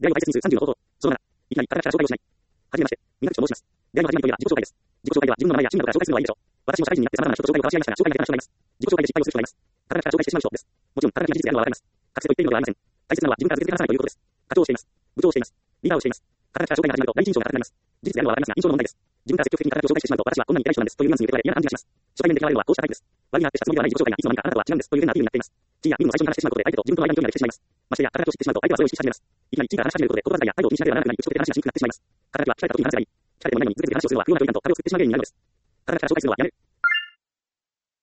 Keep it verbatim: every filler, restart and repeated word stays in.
出会いを大切にするさんじゅうの方法。そのなな、いきなり体から紹介をしない。はじめまして、みなと申します。出会いの始まりといえば自己紹介です。自己紹介では自分の名前や趣味などから紹介するのはいいでしょう。私も社会人になって様々な人と紹介を交わし合いましたが、紹介だけからしてしまいます。自己紹介で失敗をする人がいます。体から紹介してしまう人です。もちろん、体には事実であるのはわかります。隠せと言っているのではありません。大切なのは自分から続けて話さないということです。課長をしています。部長をしています。リーダーをしています。体から紹介が始まると第一印象が硬くなります。事実であるのはわかりますが、印象の問題です。自分から積極的に体を紹介してしまうと、私はこんなに痛い人なんですというニュアンスに受け取られ嫌な感じがします。初対面で嫌われるのはこうしたタイプです。悪いなってしたつもりではない自己紹介がいつの間にかあなたとは違うんですという変なアピールになっています。地位や任務を最初に話してしまうことで相手と自分との間に距離ができてしまいます。ましてや、体を知ってしまうと相手はそれを意識し始めます。いきなり地位から話し始めることで言葉遣いや態度を気にしなければならなくなり、打ち解けて話がしにくくなってしまいます。体は聞かれた時に話せばいい。聞かれてもないのに続けて話をするのは空話で言うたと壁を作ってしまう原因になるのです。体から紹介するのはやめる。